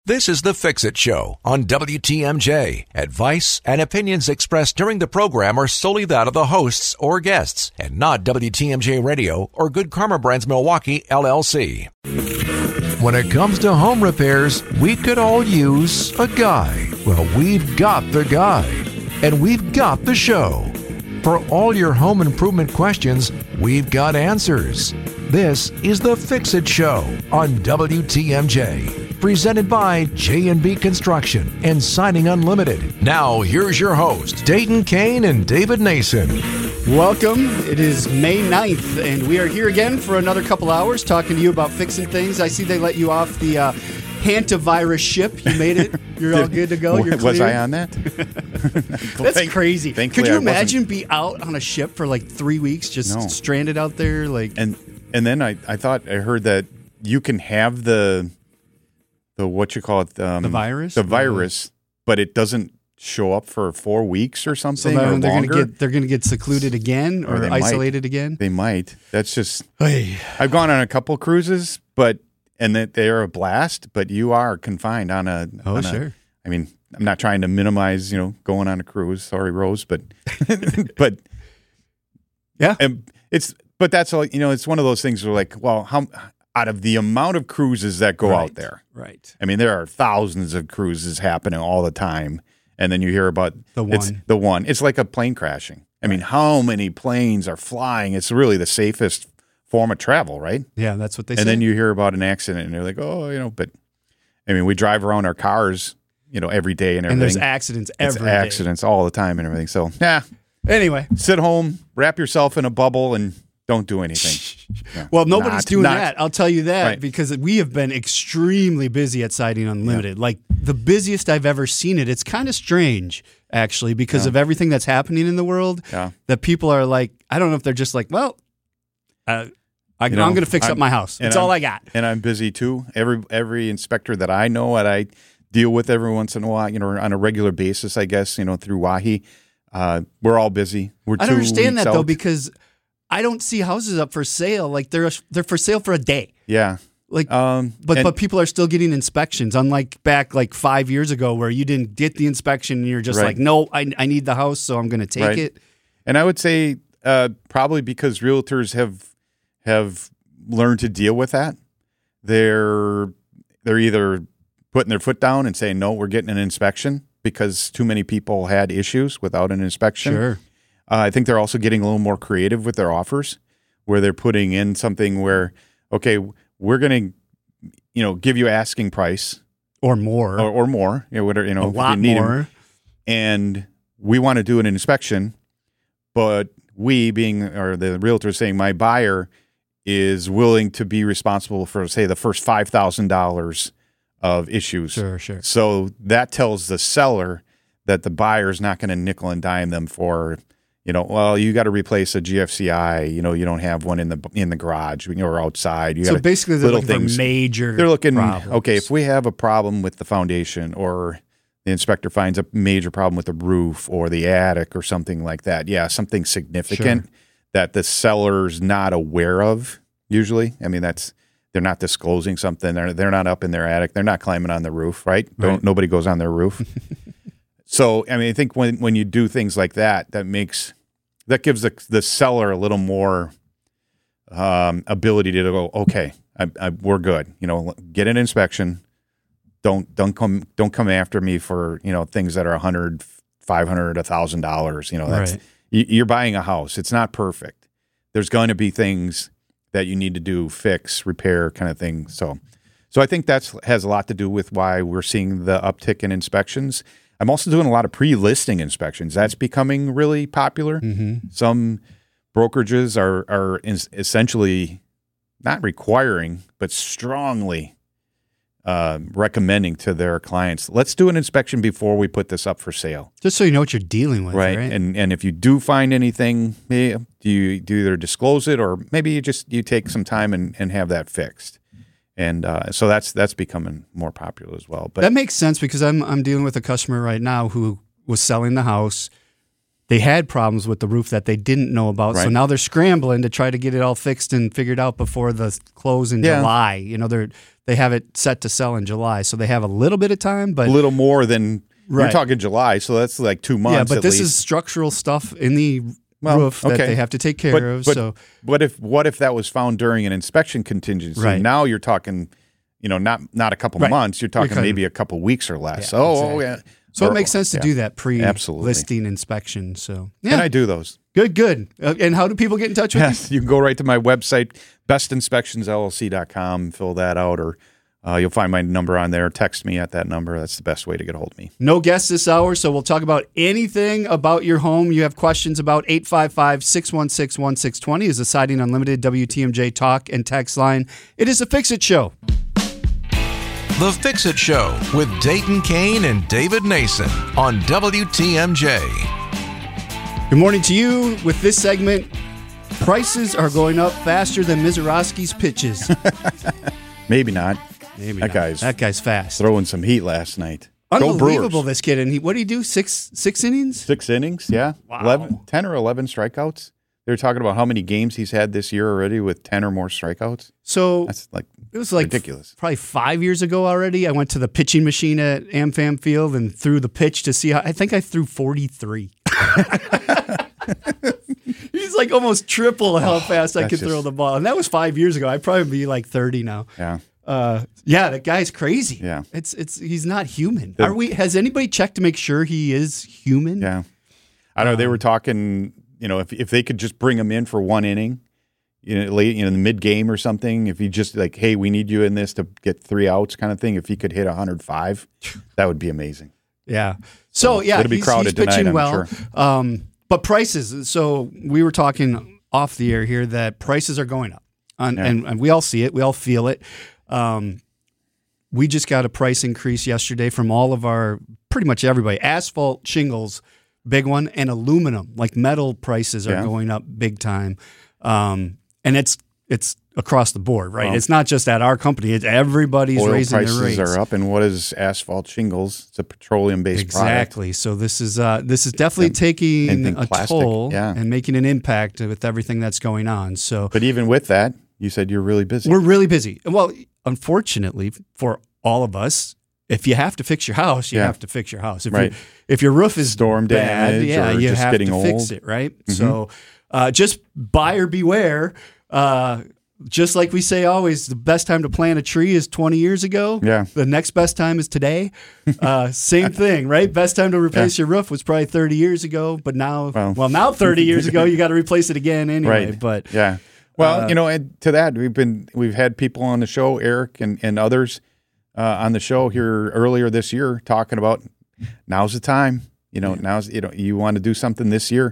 This is the Fix-It Show on WTMJ. Advice and opinions expressed during the program are solely that of the hosts or guests and not WTMJ Radio or Good Karma Brands Milwaukee, LLC. When it comes to home repairs, we could all use a guy. Well, we've got the guy. And we've got the show. For all your home improvement questions, we've got answers. This is the Fix-It Show on WTMJ. Presented by J&B Construction and Siding Unlimited. Now, here's your host, Dayton Kane and David Nason. Welcome. It is May 9th, and we are here again for another couple hours talking to you about fixing things. I see they let you off the hantavirus ship. You made it. You're all good to go. You're clear. Was I on that? That's crazy. Could you imagine be out on a ship for like 3 weeks, just stranded out there? And then I thought I heard that you can have the what you call it, the virus, but it doesn't show up for 4 weeks or something. So or they're gonna get secluded again or isolated again. They might. That's just. I've gone on a couple cruises, and that they're a blast, but you are confined on a. Sure. I mean, I'm not trying to minimize, going on a cruise. Sorry, Rose, but yeah, but that's all. It's one of those things where how out of the amount of cruises that go out there, right? I mean, there are thousands of cruises happening all the time, and then you hear about the one. It's like a plane crashing. I mean, how many planes are flying? It's really the safest form of travel, right? Yeah, that's what they say. And then you hear about an accident, and you're like, but I mean, we drive around our cars, every day and everything. And there's accidents every day. Accidents all the time and everything. So, Anyway. Sit home, wrap yourself in a bubble, and don't do anything. Well, nobody's doing that. I'll tell you that because we have been extremely busy at Siding Unlimited. Like the busiest I've ever seen it. It's kind of strange, actually, because of everything that's happening in the world. Yeah. That people are like, I don't know if they're just like, well, I'm going to fix up my house. That's all I got. And I'm busy too. Every inspector that I know and I deal with every once in a while, on a regular basis, I guess, through WAHI, we're all busy. I don't understand that though, because I don't see houses up for sale. Like they're for sale for a day. Yeah. But people are still getting inspections, unlike back like 5 years ago where you didn't get the inspection and you're just like, no, I need the house, so I'm going to take it. And I would say probably because realtors have learned to deal with that. They're either putting their foot down and saying, no, we're getting an inspection because too many people had issues without an inspection. Sure. I think they're also getting a little more creative with their offers where they're putting in something where, okay, we're going to, give you asking price. Or more. Or more. A lot more. And we want to do an inspection, but the realtor saying my buyer is willing to be responsible for, say, the first $5,000 of issues. Sure. So that tells the seller that the buyer is not going to nickel and dime them for, you got to replace a GFCI. You don't have one in the garage or outside. So basically, they're looking for major. They're looking problems. Okay. If we have a problem with the foundation, or the inspector finds a major problem with the roof or the attic or something like that, something significant that the seller's not aware of. Usually, I mean they're not disclosing something. They're not up in their attic. They're not climbing on the roof, right? Nobody goes on their roof. So, I mean, I think when you do things like that, that gives the seller a little more ability to go, okay, we're good. Get an inspection. Don't come after me for things that are $100, $500, $1,000. That's you're buying a house. It's not perfect. There's going to be things that you need to do, fix, repair, kind of thing. So I think that has a lot to do with why we're seeing the uptick in inspections. I'm also doing a lot of pre-listing inspections. That's becoming really popular. Mm-hmm. Some brokerages are essentially not requiring, but strongly recommending to their clients, let's do an inspection before we put this up for sale. Just so you know what you're dealing with, right? And if you do find anything, do you either disclose it or maybe you take some time and have that fixed. And so that's becoming more popular as well. But that makes sense because I'm dealing with a customer right now who was selling the house, they had problems with the roof that they didn't know about. Right. So now they're scrambling to try to get it all fixed and figured out before the close in July. You know, they have it set to sell in July, so they have a little bit of time, but a little more than Right. you're talking July, so that's like 2 months. yeah. But at this least. is structural stuff in the roof that they have to take care of. So what if that was found during an inspection contingency? Right. Now you're talking, not a couple Right. months. You're talking Because- maybe a couple weeks or less. Yeah, exactly. Yeah. So it makes sense to do that Absolutely. pre-listing inspection. So yeah, And I do those. good. And how do people get in touch with Yes, you can go right to my website, bestinspectionsllc.com, fill that out, or you'll find my number on there. Text me at that number. That's the best way to get a hold of me. you? No guests this hour, so we'll talk about anything about your home you have questions about. 855-616-1620 is the Siding Unlimited WTMJ talk and text line. It is a Fix-It show. The Fix-It Show with Dayton Kane and David Nason on WTMJ. Good morning to you. With this segment, prices are going up faster than Mizorowski's pitches. Maybe not. Maybe That not. That guy's fast. Throwing some heat last night. Go Unbelievable, Brewers. this kid. And what did he do? Six innings? 6 innings, yeah. Wow. 10 or 11 strikeouts. They were talking about how many games he's had this year already with 10 or more strikeouts. So That's like it was like ridiculous. Probably 5 years ago already. I went to the pitching machine at AmFam Field and threw the pitch to see how. I think I threw 43. He's like almost triple how fast I could throw the ball, and that was 5 years ago. I'd probably be like 30 now. Yeah. That guy's crazy. Yeah. It's he's not human. Has anybody checked to make sure he is human? Yeah. I know they were talking, if they could just bring him in for 1 inning, late, in the mid game or something, if he just like, hey, we need you in this to get 3 outs kind of thing, if he could hit 105, that would be amazing. Yeah. So it'll be crowded he's pitching tonight, I'm well. sure. But prices. So we were talking off the air here that prices are going up, and we all see it. We all feel it. We just got a price increase yesterday from all of pretty much everybody. Asphalt, shingles, big one, and aluminum, like metal prices are going up big time. And it's across the board, right? It's not just at our company. It's everybody's Oil raising their prices rates. are up, and what is asphalt shingles? It's a petroleum-based product. Exactly. So this is definitely taking a plastic, toll yeah. and making an impact with everything that's going on. So, But even with that, you said you're really busy. we're really busy. Well, unfortunately for all of us, if you have to fix your house, you have to fix your house. If your roof is Storm bad, damage or you just have getting to fix old. it, right? So just buyer beware. Just like we say always, the best time to plant a tree is 20 years ago. Yeah. The next best time is today. Same thing, right? Best time to replace your roof was probably 30 years ago, but now, now 30 years ago, you got to replace it again anyway. Right. But yeah. Well, and to that, we've had people on the show, Eric and others on the show here earlier this year talking about now's the time. Now's you want to do something this year.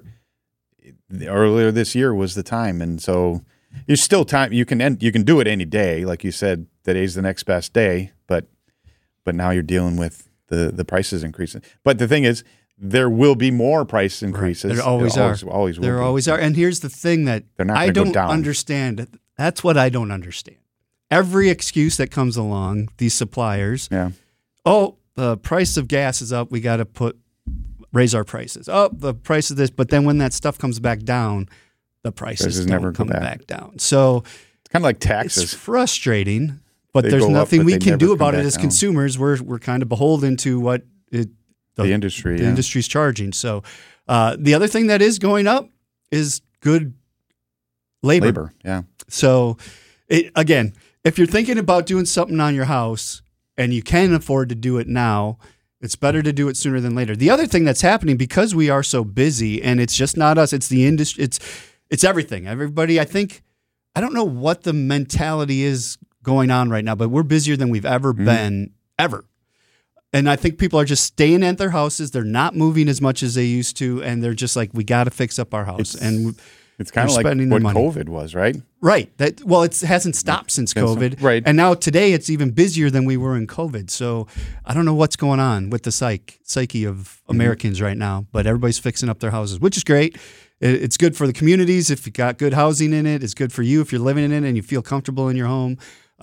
Earlier this year was the time, and so there's still time. You can do it any day, like you said. Today's the next best day, but now you're dealing with the prices increasing. But the thing is, there will be more price increases. Right. There always are. Always will. There always are. And here's the thing that They're not I gonna go don't down. understand. That's what I don't understand. Every excuse that comes along, these suppliers. Yeah. Oh, the price of gas is up. We got to raise our prices. Oh, the price of this. But then when that stuff comes back down, the prices never don't come come back. back down. So It's kind of like taxes. it's frustrating, but They there's go up, nothing but we they can never do come about it back as down. consumers. We're kind of beholden to what the industry. the industry's charging. So the other thing that is going up is good labor. Yeah. So again, if you're thinking about doing something on your house and you can afford to do it now, it's better to do it sooner than later. The other thing that's happening, because we are so busy, and it's just not us, it's the industry, it's everything. Everybody, I don't know what the mentality is going on right now, but we're busier than we've ever been, ever. And I think people are just staying at their houses. They're not moving as much as they used to, and they're just like, we got to fix up our house. It's kind of like spending what their money. COVID was, right? Right. It hasn't stopped since COVID. Right. And now today it's even busier than we were in COVID. So I don't know what's going on with the psyche of Americans right now, but everybody's fixing up their houses, which is great. It's good for the communities if you got good housing in it. It's good for you if you're living in it and you feel comfortable in your home.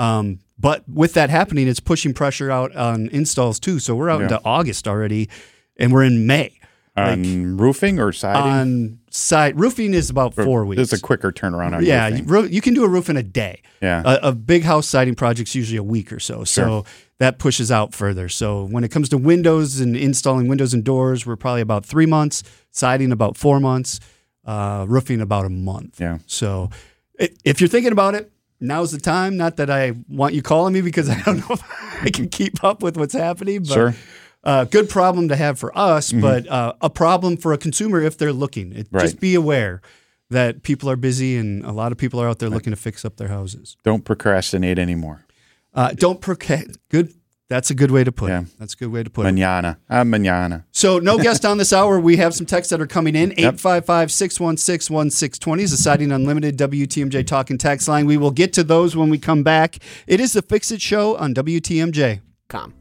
But with that happening, it's pushing pressure out on installs too. So we're out into August already, and we're in May. On roofing or siding? On side roofing is about 4 weeks. There's a quicker turnaround on roofing. You can do a roof in a day. Yeah. A big house siding project's usually a week or so. So that pushes out further. So when it comes to windows and installing windows and doors, we're probably about 3 months. Siding about 4 months. Roofing about a month. Yeah. So if you're thinking about it, now's the time. Not that I want you calling me because I don't know if I can keep up with what's happening. But Sure. Good problem to have for us, but a problem for a consumer if they're looking. Just be aware that people are busy and a lot of people are out there looking to fix up their houses. Don't procrastinate anymore. Good. That's a good way to put it. That's a good way to put it. Mañana. So no guest on this hour. We have some texts that are coming in. 855-616-1620 is the Siding Unlimited WTMJ Talk and Text line. We will get to those when we come back. It is the Fix It Show on WTMJ.com.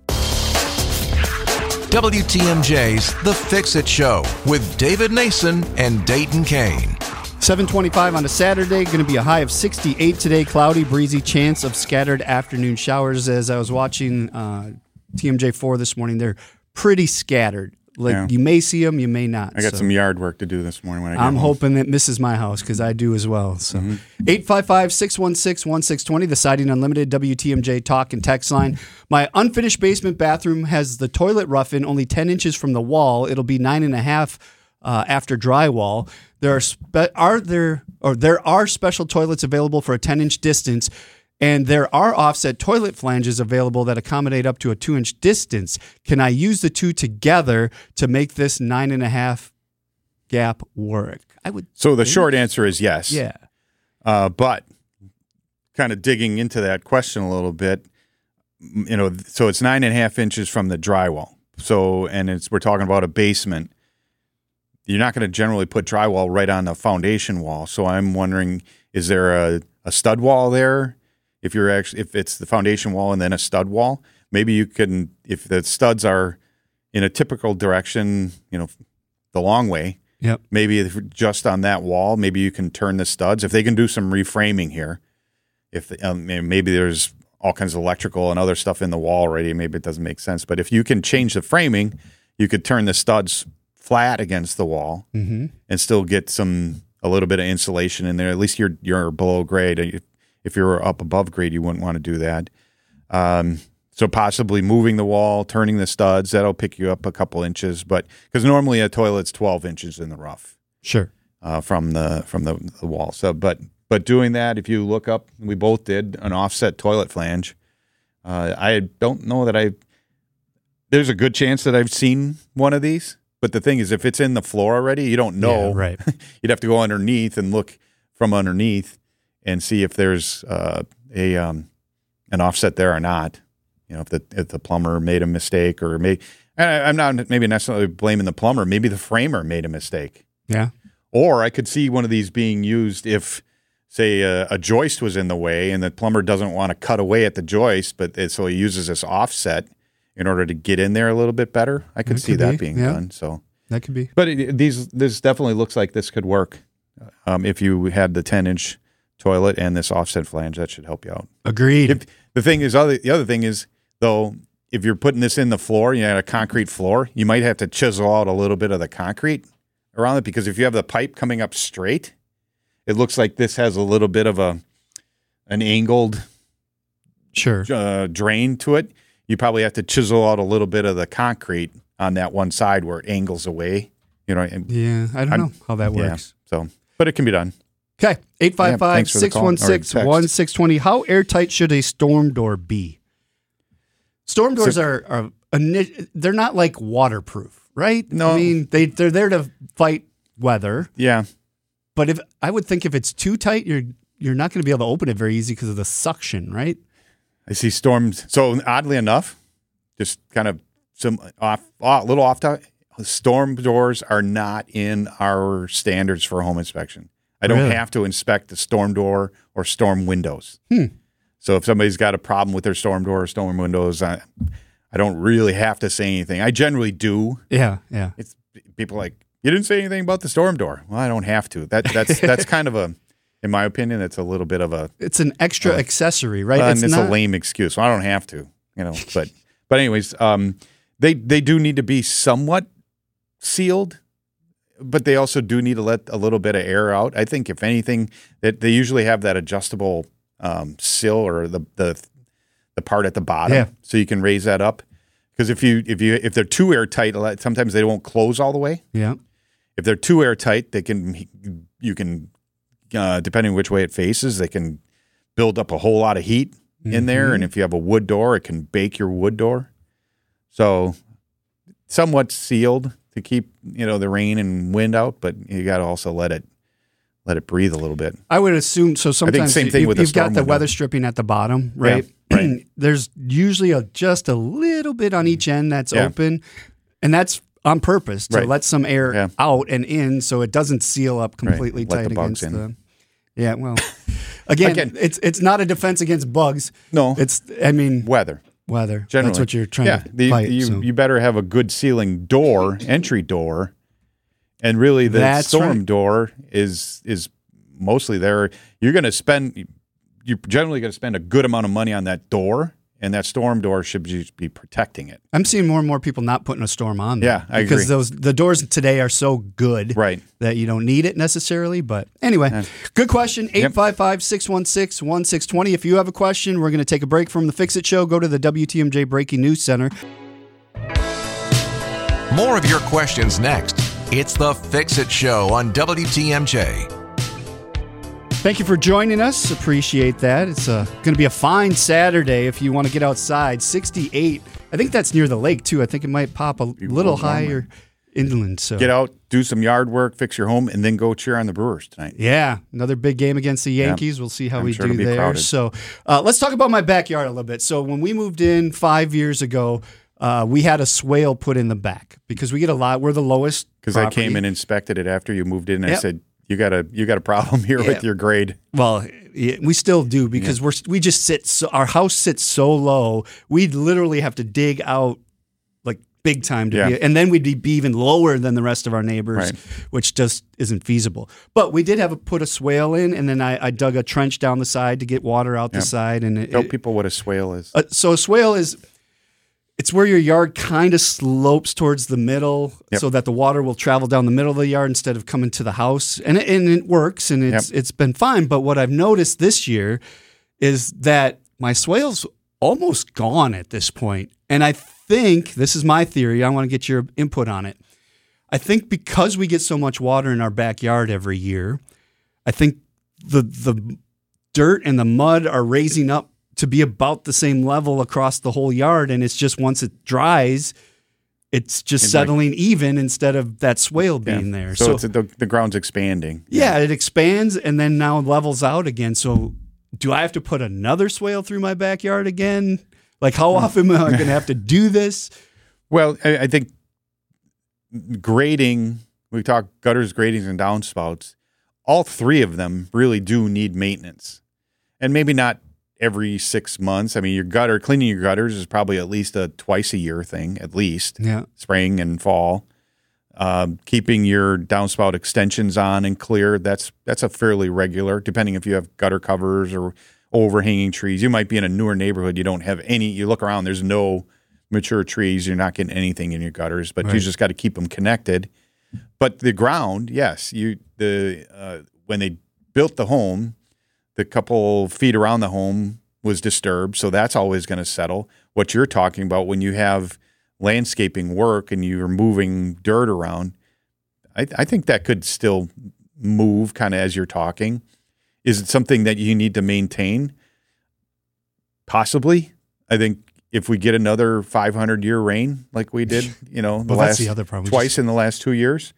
WTMJ's The Fix-It Show with David Nason and Dayton Kane. 7:25 on a Saturday. Going to be a high of 68 today. Cloudy, breezy, chance of scattered afternoon showers. As I was watching TMJ4 this morning, they're pretty scattered. You may see them, you may not. I got some yard work to do this morning when I get I'm home. hoping it misses my house because I do as well. So 855-616-1620, the Siding Unlimited WTMJ Talk and Text line. My unfinished basement bathroom has the toilet rough-in only 10 inches from the wall. It'll be 9.5 after drywall. There are special toilets available for a 10-inch distance. And there are offset toilet flanges available that accommodate up to a 2-inch distance. Can I use the two together to make this 9.5 gap work? So the short answer is yes. Yeah. But kind of digging into that question a little bit, so it's 9.5 inches from the drywall. So, we're talking about a basement. You're not going to generally put drywall right on the foundation wall. So I'm wondering, is there a stud wall there? If it's the foundation wall and then a stud wall, maybe you can, if the studs are in a typical direction, the long way, maybe just on that wall, maybe you can turn the studs. If they can do some reframing here, maybe there's all kinds of electrical and other stuff in the wall already, maybe it doesn't make sense. But if you can change the framing, you could turn the studs flat against the wall and still get a little bit of insulation in there. At least you're below grade. If you were up above grade, you wouldn't want to do that. So possibly moving the wall, turning the studs, that'll pick you up a couple inches. But because normally a toilet's 12 inches in the rough, sure, from the wall. So, but doing that, if you look up, we both did an offset toilet flange. I don't know that there's a good chance that I've seen one of these. But the thing is, if it's in the floor already, you don't know. Yeah, right. You'd have to go underneath and look from underneath and see if there's an offset there or not. If the plumber made a mistake, or I'm not maybe necessarily blaming the plumber. Maybe the framer made a mistake. Yeah. Or I could see one of these being used if, say, a joist was in the way and the plumber doesn't want to cut away at the joist, so he uses this offset in order to get in there a little bit better. I could see that being done. So that could be. But this definitely looks like this could work if you had the 10-inch toilet and this offset flange. That should help you out. Agreed. The other thing is, though, if you're putting this in the floor, you had a concrete floor, you might have to chisel out a little bit of the concrete around it, because if you have the pipe coming up straight, it looks like this has a little bit of an angled drain to it. You probably have to chisel out a little bit of the concrete on that one side where it angles away. I don't know how that works. Yeah, but it can be done. Okay, 855-616-1620. How airtight should a storm door be? Storm doors are they're not like waterproof, right? No. I mean, they're there to fight weather. Yeah. But I would think if it's too tight, you're not going to be able to open it very easy because of the suction, right? I see storms. So oddly enough, just kind of a little off topic, storm doors are not in our standards for home inspection. I don't have to inspect the storm door or storm windows. So if somebody's got a problem with their storm door or storm windows, I don't really have to say anything. I generally do. Yeah. It's people like, you didn't say anything about the storm door. Well, I don't have to. That's kind of in my opinion, it's a little bit of it's an extra accessory, right? And it's a lame excuse. So I don't have to, But anyways, they do need to be somewhat sealed, but they also do need to let a little bit of air out. I think if anything, that they usually have that adjustable sill or the part at the bottom, so you can raise that up. Because if they're too airtight, sometimes they won't close all the way. Yeah. If they're too airtight, you can depending on which way it faces, they can build up a whole lot of heat in there. And if you have a wood door, it can bake your wood door. So somewhat sealed to keep the rain and wind out, but you got to also let it breathe a little bit. I would assume so. Sometimes I think same thing with you've got the weather stripping at the bottom, right? Yeah, right. There's usually just a little bit on each end that's open, and that's on purpose to let some air out and in, so it doesn't seal up completely tight against the. Yeah, well, again, it's not a defense against bugs. No, weather. Weather. Generally. That's what you're trying to fight. You better have a good sealing door, entry door, and really the storm door is mostly there. You're generally going to spend a good amount of money on that door, and that storm door should just be protecting it. I'm seeing more and more people not putting a storm on there. Yeah, I agree. Because the doors today are so good that you don't need it necessarily. But anyway, good question. 855-616-1620. If you have a question, we're going to take a break from the Fix-It Show. Go to the WTMJ Breaking News Center. More of your questions next. It's the Fix-It Show on WTMJ. Thank you for joining us. Appreciate that. It's going to be a fine Saturday if you want to get outside. 68. I think that's near the lake, too. I think it might pop a little higher inland. So get out, do some yard work, fix your home, and then go cheer on the Brewers tonight. Yeah, another big game against the Yankees. We'll see how we do there. Crowded. So let's talk about my backyard a little bit. So when we moved in 5 years ago, we had a swale put in the back because we get a lot. We're the lowest. Because I came and inspected it after you moved in, and I said, You got a problem here with your grade. Well, we still do because we just sit. our house sits so low. We'd literally have to dig out like big time to be, and then we'd be even lower than the rest of our neighbors, which just isn't feasible. But we did put a swale in, and then I dug a trench down the side to get water out the side. And tell people what a swale is. So a swale is. It's where your yard kind of slopes towards the middle so that the water will travel down the middle of the yard instead of coming to the house. And it works, and it's been fine. But what I've noticed this year is that my swale's almost gone at this point. And I think, this is my theory, I want to get your input on it. I think because we get so much water in our backyard every year, I think the dirt and the mud are raising up to be about the same level across the whole yard, and it's just once it dries, it's just settling even instead of that swale being there. So it's the ground's expanding. Yeah, it expands and then now levels out again. So do I have to put another swale through my backyard again? Like how often am I going to have to do this? Well, I think grading, we talk gutters, gratings, and downspouts, all three of them really do need maintenance. And maybe not every 6 months. I mean, cleaning your gutters is probably at least a twice a year thing, at least. Yeah. Spring and fall. Keeping your downspout extensions on and clear, that's a fairly regular, depending if you have gutter covers or overhanging trees. You might be in a newer neighborhood. You don't have any, you look around, there's no mature trees. You're not getting anything in your gutters, but you just got to keep them connected. But the ground, yes, when they built the home, the couple feet around the home was disturbed, so that's always going to settle. What you're talking about when you have landscaping work and you're moving dirt around, I think that could still move kind of as you're talking. Is it something that you need to maintain? Possibly. I think if we get another 500-year rain like we did, that's the other problem. Twice in the last 2 years,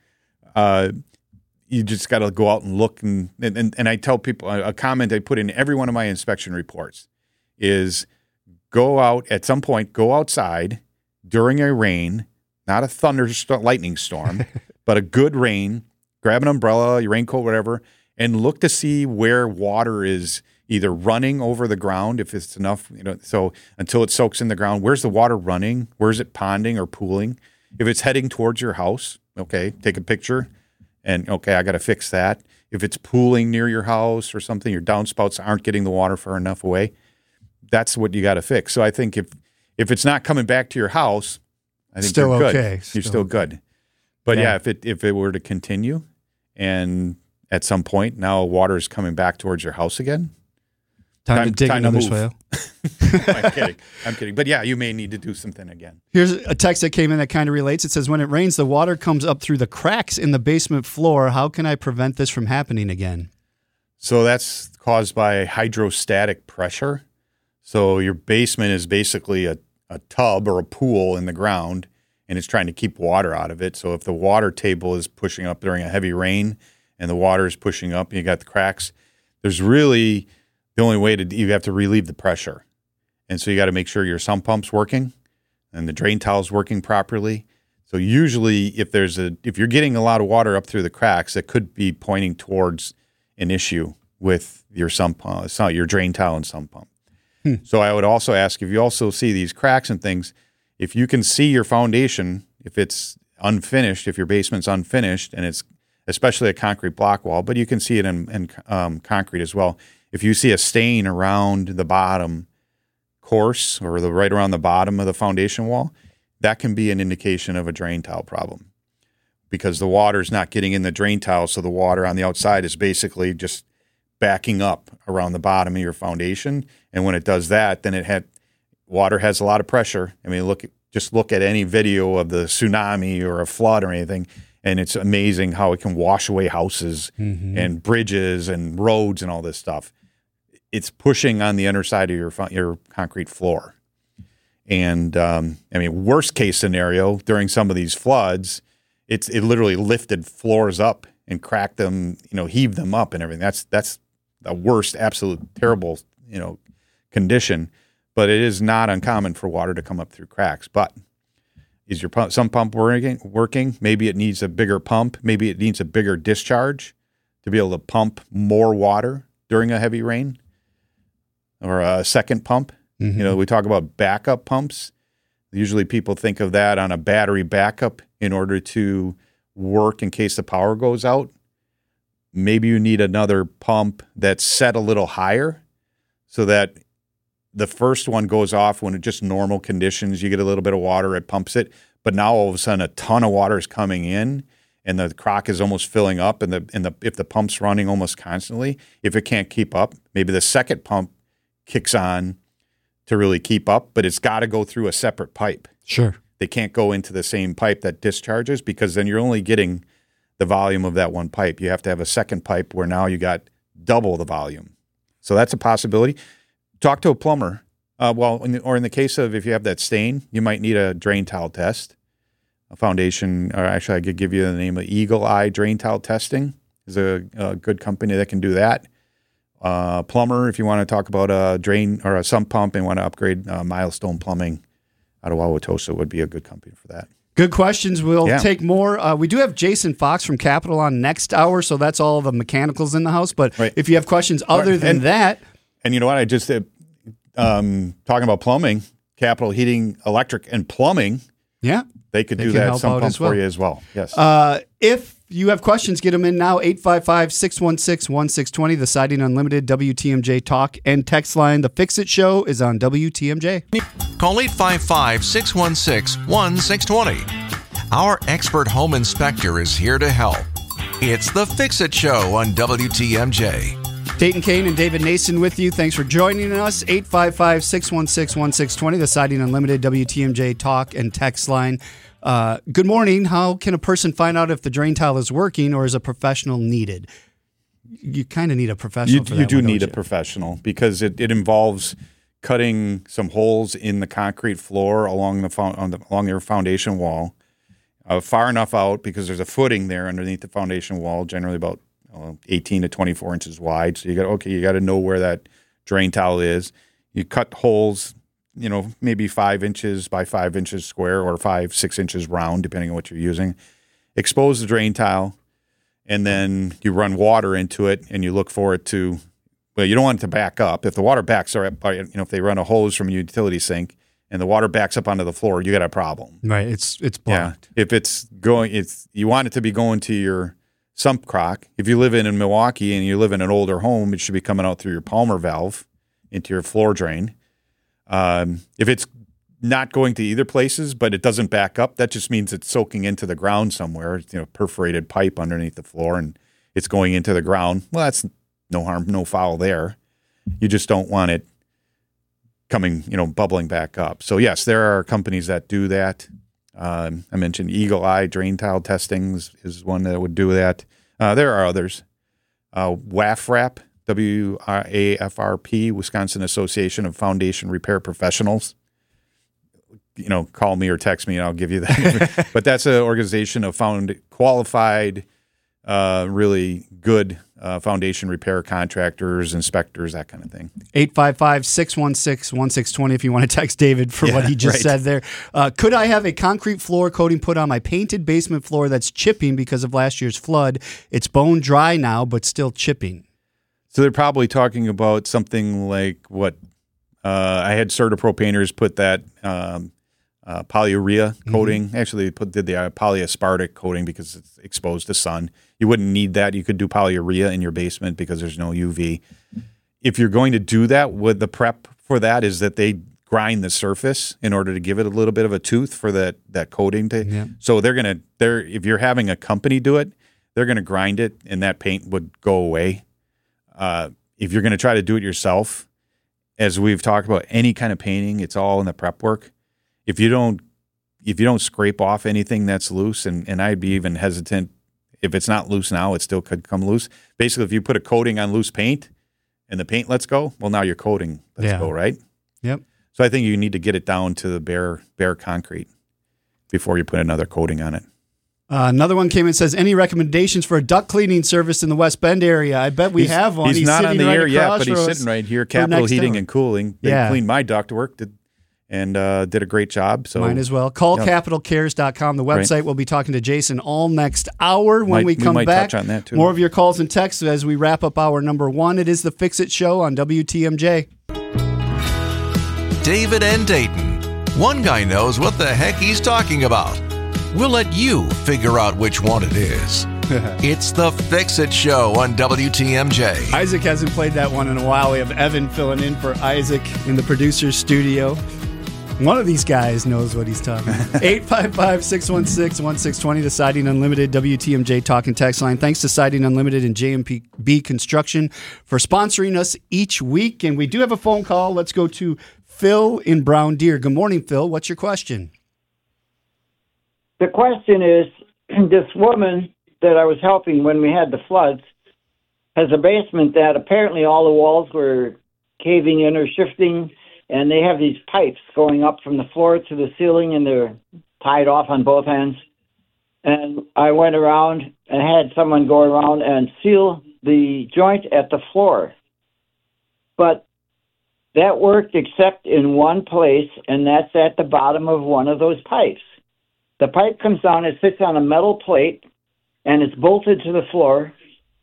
you just got to go out and look. And I tell people, a comment I put in every one of my inspection reports is go out at some point, go outside during a rain, not a lightning storm, but a good rain, grab an umbrella, your raincoat, whatever, and look to see where water is either running over the ground, if it's enough, so until it soaks in the ground, where's the water running? Where's it ponding or pooling? If it's heading towards your house, okay, take a picture. And, okay, I got to fix that. If it's pooling near your house or something, your downspouts aren't getting the water far enough away, that's what you got to fix. So I think if it's not coming back to your house, I think you're good. You're still good. But if it were to continue, and at some point now water is coming back towards your house again, time to dig another swale. I'm kidding. But yeah, you may need to do something again. Here's a text that came in that kind of relates. It says, when it rains, the water comes up through the cracks in the basement floor. How can I prevent this from happening again? So that's caused by hydrostatic pressure. So your basement is basically a tub or a pool in the ground, and it's trying to keep water out of it. So if the water table is pushing up during a heavy rain and the water is pushing up and you got the cracks, there's really the only way you have to relieve the pressure. And so you got to make sure your sump pump's working and the drain tile's working properly. So usually if you're getting a lot of water up through the cracks, that could be pointing towards an issue with your sump pump, your drain tile and sump pump. So I would also ask, if you also see these cracks and things, if you can see your foundation, if it's unfinished, if your basement's unfinished, and it's especially a concrete block wall, but you can see it in concrete as well. If you see a stain around the bottom course or right around the bottom of the foundation wall, that can be an indication of a drain tile problem, because the water's not getting in the drain tile, so the water on the outside is basically just backing up around the bottom of your foundation. And when it does that, then water has a lot of pressure. I mean, just look at any video of the tsunami or a flood or anything, and it's amazing how it can wash away houses and bridges and roads and all this stuff. It's pushing on the underside of your concrete floor. And worst case scenario during some of these floods, it literally lifted floors up and cracked them, heaved them up and everything. That's the worst, absolute terrible, condition. But it is not uncommon for water to come up through cracks. But is your sump pump working? Maybe it needs a bigger pump. Maybe it needs a bigger discharge to be able to pump more water during a heavy rain, or a second pump. We talk about backup pumps. Usually people think of that on a battery backup in order to work in case the power goes out. Maybe you need another pump that's set a little higher so that the first one goes off when it's just normal conditions. You get a little bit of water, it pumps it. But now all of a sudden a ton of water is coming in and the crock is almost filling up, and if the pump's running almost constantly, if it can't keep up, maybe the second pump kicks on to really keep up, but it's got to go through a separate pipe. Sure. They can't go into the same pipe that discharges, because then you're only getting the volume of that one pipe. You have to have a second pipe where now you got double the volume. So that's a possibility. Talk to a plumber. In the case of if you have that stain, you might need a drain tile test. A foundation, or actually I could give you the name of Eagle Eye Drain Tile Testing is a good company that can do that. Plumber, if you want to talk about a drain or a sump pump and want to upgrade, Milestone Plumbing out of Wauwatosa would be a good company for that. Good questions. We'll take more. We do have Jason Fox from Capital on next hour, so that's all the mechanicals in the house. But if you have questions other than that. And you know what? I just, talking about plumbing, Capital Heating, Electric, and Plumbing. Yeah. They could do that sump pump for you as well. Yes. If you have questions, get them in now. 855-616-1620, the Siding Unlimited WTMJ talk and text line. The Fix It Show is on WTMJ. Call 855-616-1620. Our expert home inspector is here to help. It's the Fix It Show on WTMJ. Dayton Kane and David Nason with you. Thanks for joining us. 855-616-1620, the Siding Unlimited WTMJ talk and text line. Good morning. How can a person find out if the drain tile is working, or is a professional needed? You kind of need a professional for that. You do need a professional, because it involves cutting some holes in the concrete floor along your foundation wall, far enough out, because there's a footing there underneath the foundation wall, generally about 18 to 24 inches wide. So you got to know where that drain tile is. You cut holes, maybe 5 inches by 5 inches square, or 5-6 inches round, depending on what you're using. Expose the drain tile, and then you run water into it, and you look for it to, you don't want it to back up. If the water backs up, if they run a hose from a utility sink and the water backs up onto the floor, you got a problem. Right. It's blocked. Yeah. If it's going, you want it to be going to your sump crock. If you live in Milwaukee and you live in an older home, it should be coming out through your Palmer valve into your floor drain. If it's not going to either places, but it doesn't back up. That just means it's soaking into the ground somewhere. It's, perforated pipe underneath the floor, and it's going into the ground. Well, that's no harm, no foul there. You just don't want it coming, bubbling back up. So yes, there are companies that do that. I mentioned Eagle Eye Drain Tile Testing is one that would do that. There are others. WAFRP, WAFRP, Wisconsin Association of Foundation Repair Professionals. Call me or text me and I'll give you that. But that's an organization of qualified, really good foundation repair contractors, inspectors, that kind of thing. 855-616-1620 if you want to text David for what he just said there. Could I have a concrete floor coating put on my painted basement floor that's chipping because of last year's flood? It's bone dry now, but still chipping. So they're probably talking about something like what I had CertaPro painters put that polyurea coating. Actually, did the polyaspartic coating because it's exposed to sun. You wouldn't need that. You could do polyurea in your basement because there's no UV. If you're going to do that, the prep for that is that they grind the surface in order to give it a little bit of a tooth for that coating. So if you're having a company do it, they're going to grind it and that paint would go away. If you're going to try to do it yourself, as we've talked about, any kind of painting, it's all in the prep work. If you don't scrape off anything that's loose, and I'd be even hesitant, if it's not loose now, it still could come loose. Basically, if you put a coating on loose paint and the paint lets go, well, now your coating lets go, right? Yep. So I think you need to get it down to the bare concrete before you put another coating on it. Another one came and says, any recommendations for a duct cleaning service in the West Bend area? I bet we have one. He's not on the air yet, but he's sitting right here. Capital Heating and Cooling. They cleaned my ductwork and did a great job. So mine as well. CallCapitalCares.com. The website. Right. We'll be talking to Jason all next hour when we come back. Touch on that too. More of your calls and texts as we wrap up hour number 1. It is the Fix It Show on WTMJ. David and Dayton. One guy knows what the heck he's talking about. We'll let you figure out which one it is. It's the Fix It Show on WTMJ. Isaac hasn't played that one in a while. We have Evan filling in for Isaac in the producer's studio. One of these guys knows what he's talking about. 855-616-1620, the Siding Unlimited WTMJ talk and text line. Thanks to Siding Unlimited and JMP Construction for sponsoring us each week. And we do have a phone call. Let's go to Phil in Brown Deer. Good morning, Phil. What's your question? The question is, this woman that I was helping when we had the floods has a basement that apparently all the walls were caving in or shifting, and they have these pipes going up from the floor to the ceiling, and they're tied off on both ends. And I went around and had someone go around and seal the joint at the floor. But that worked except in one place, and that's at the bottom of one of those pipes. The pipe comes down, it sits on a metal plate, and it's bolted to the floor,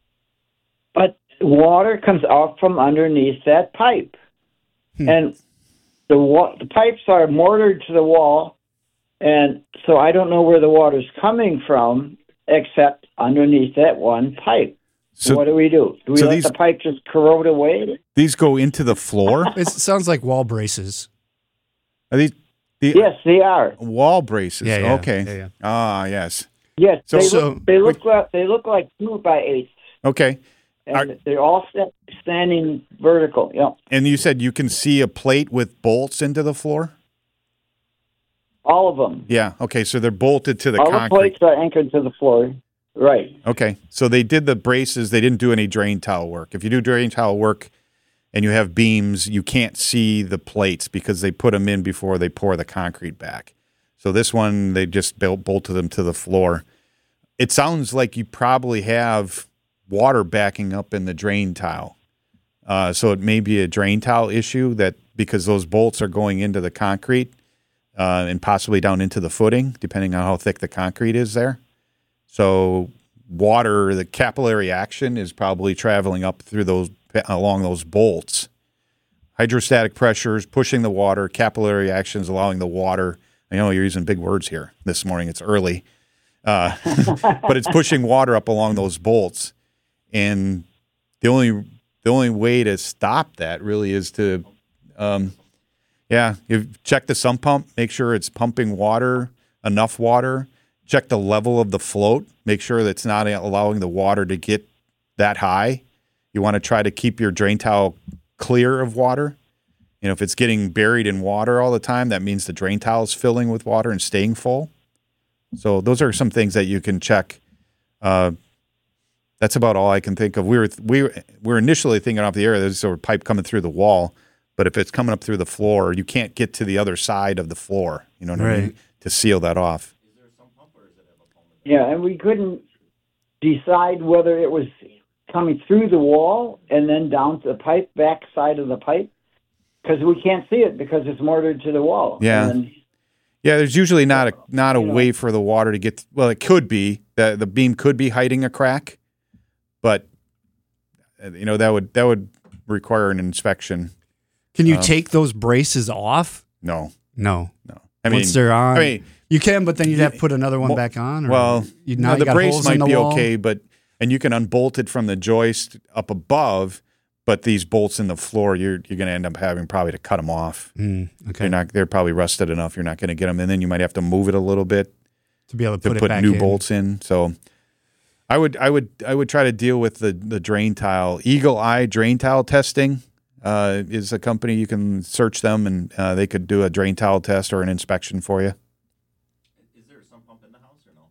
but water comes out from underneath that pipe. And the pipes are mortared to the wall, and so I don't know where the water's coming from except underneath that one pipe. So what do? Do we let the pipe just corrode away? These go into the floor? It sounds like wall braces. Are these... Yes, they are wall braces. Yeah. Okay. Yeah. Ah, yes. Yes, they look like 2x8s. Okay. And they're all standing vertical. Yeah. And you said you can see a plate with bolts into the floor? All of them. Yeah. Okay. So they're bolted to the concrete. concrete. All the plates are anchored to the floor. Right. Okay. So they did the braces. They didn't do any drain tile work. If you do drain tile work and you have beams, you can't see the plates because they put them in before they pour the concrete back. So this one, they just bolted them to the floor. It sounds like you probably have water backing up in the drain tile. So it may be a drain tile issue that because those bolts are going into the concrete and possibly down into the footing, depending on how thick the concrete is there. So water, the capillary action is probably traveling up through along those bolts. Hydrostatic pressures, pushing the water, capillary actions, allowing the water. I know you're using big words here this morning. It's early. But it's pushing water up along those bolts. And the only way to stop that really is to, Yeah, you check the sump pump, make sure it's pumping water, enough water. Check the level of the float, make sure that it's not allowing the water to get that high. You want to try to keep your drain towel clear of water. If it's getting buried in water all the time, that means the drain towel is filling with water and staying full. So those are some things that you can check. That's about all I can think of. We were initially thinking off the air, there's a pipe coming through the wall, but if it's coming up through the floor, you can't get to the other side of the floor. You know what I mean? To seal that off. Is there some pump or is it a pump? Yeah, and we couldn't decide whether it was coming through the wall and then down to the pipe, back side of the pipe, because we can't see it because it's mortared to the wall. Yeah. Yeah, there's usually not a way for the water to get. Well, it could be that the beam could be hiding a crack, but that would require an inspection. Can you take those braces off? No. Once they're on, you can, but then you'd have to put another one back on. Or the brace might be okay, and you can unbolt it from the joist up above. But these bolts in the floor, you're going to end up having probably to cut them off. Okay. They're probably rusted enough. You're not going to get them, and then you might have to move it a little bit to be able to put new bolts in. So, I would try to deal with the drain tile. Eagle Eye Drain Tile Testing is a company. You can search them, and they could do a drain tile test or an inspection for you. Is there a sump pump in the house or no?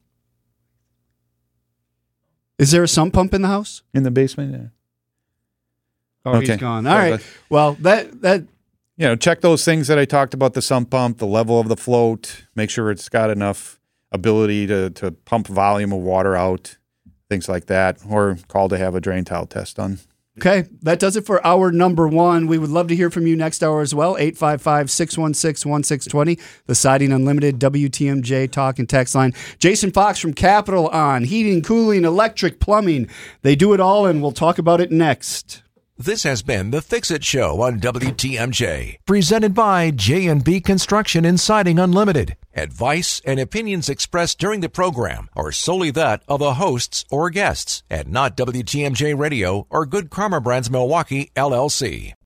Is there a sump pump in the house? In the basement, yeah. Oh, okay. He's gone. All right. Well, that check those things that I talked about, the sump pump, the level of the float, make sure it's got enough ability to pump volume of water out, things like that, or call to have a drain tile test done. Okay, that does it for hour number 1. We would love to hear from you next hour as well, 855-616-1620, the Siding Unlimited WTMJ talk and text line. Jason Fox from Capital on heating, cooling, electric, plumbing. They do it all, and we'll talk about it next. This has been The Fix-It Show on WTMJ, presented by J&B Construction and Siding Unlimited. Advice and opinions expressed during the program are solely that of the hosts or guests, and not WTMJ Radio or Good Karma Brands Milwaukee, LLC.